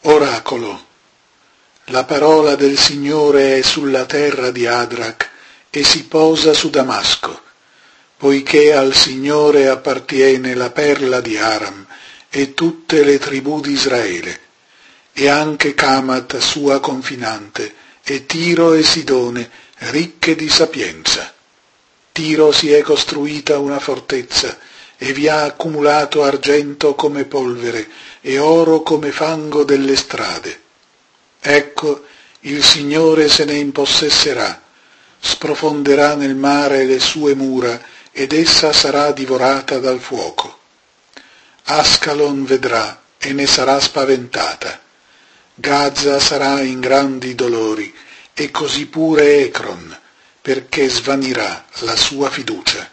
Oracolo. La parola del Signore è sulla terra di Adrac e si posa su Damasco, poiché al Signore appartiene la perla di Aram e tutte le tribù di Israele, e anche Camat sua confinante, e Tiro e Sidone, ricche di sapienza. Tiro si è costruita una fortezza, e vi ha accumulato argento come polvere e oro come fango delle strade. Ecco, il Signore se ne impossesserà, sprofonderà nel mare le sue mura, ed essa sarà divorata dal fuoco. Ascalon vedrà e ne sarà spaventata. Gaza sarà in grandi dolori, e così pure Ecron, perché svanirà la sua fiducia.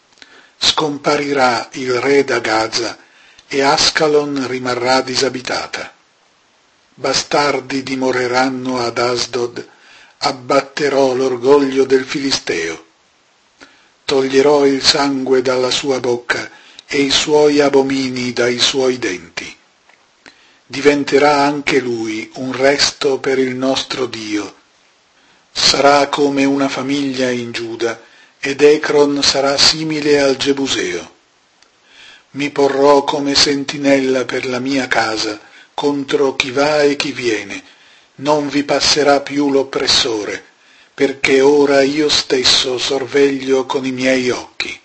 Scomparirà il re da Gaza, e Ascalon rimarrà disabitata. Bastardi dimoreranno ad Asdod, abbatterò l'orgoglio del Filisteo. Toglierò il sangue dalla sua bocca e i suoi abomini dai suoi denti. Diventerà anche lui un resto per il nostro Dio. Sarà come una famiglia in Giuda, ed Ecron sarà simile al Gebuseo. Mi porrò come sentinella per la mia casa, contro chi va e chi viene, non vi passerà più l'oppressore, perché ora io stesso sorveglio con i miei occhi.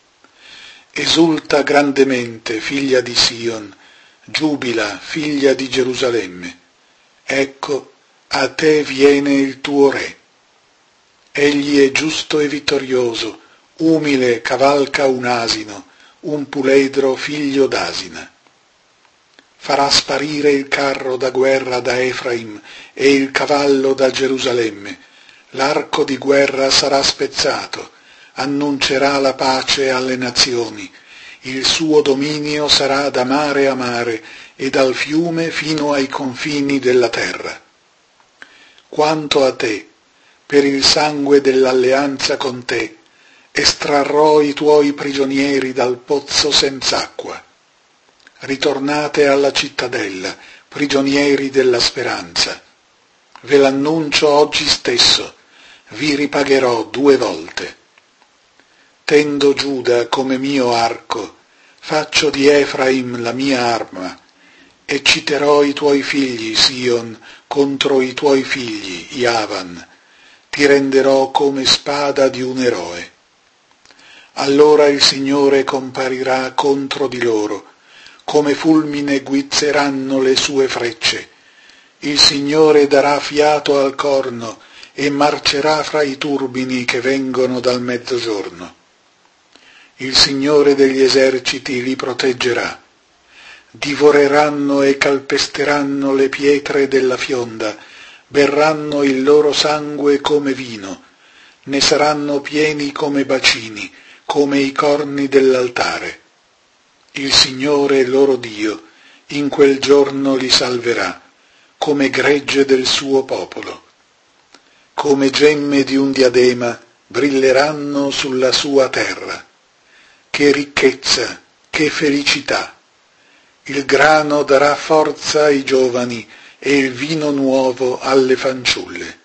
Esulta grandemente, figlia di Sion, giubila, figlia di Gerusalemme. Ecco, a te viene il tuo re. Egli è giusto e vittorioso, umile cavalca un asino, un puledro figlio d'asina. Farà sparire il carro da guerra da Efraim e il cavallo da Gerusalemme. L'arco di guerra sarà spezzato, annuncerà la pace alle nazioni. Il suo dominio sarà da mare a mare e dal fiume fino ai confini della terra. Quanto a te, per il sangue dell'alleanza con te, estrarrò i tuoi prigionieri dal pozzo senz'acqua. Ritornate alla cittadella, prigionieri della speranza. Ve l'annuncio oggi stesso, vi ripagherò 2 volte. Tendo Giuda come mio arco, faccio di Efraim la mia arma, ecciterò i tuoi figli, Sion, contro i tuoi figli, Javan. Ti renderò come spada di un eroe. Allora il Signore comparirà contro di loro, come fulmine guizzeranno le sue frecce. Il Signore darà fiato al corno e marcerà fra i turbini che vengono dal mezzogiorno. Il Signore degli eserciti li proteggerà. Divoreranno e calpesteranno le pietre della fionda, berranno il loro sangue come vino, ne saranno pieni come bacini, come i corni dell'altare. Il Signore loro Dio in quel giorno li salverà, come gregge del suo popolo. Come gemme di un diadema brilleranno sulla sua terra. Che ricchezza, che felicità! Il grano darà forza ai giovani e il vino nuovo alle fanciulle.